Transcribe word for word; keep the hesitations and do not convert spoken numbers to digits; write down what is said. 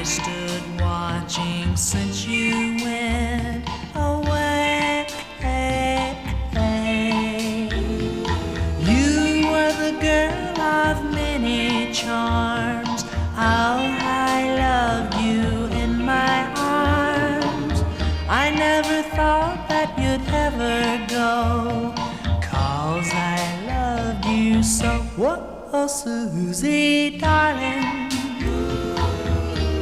I stood watching since you went away. You were the girl of many charms. How I loved you in my arms. I never thought that you'd ever go, 'cause I loved you so. Whoa, Susie, darling,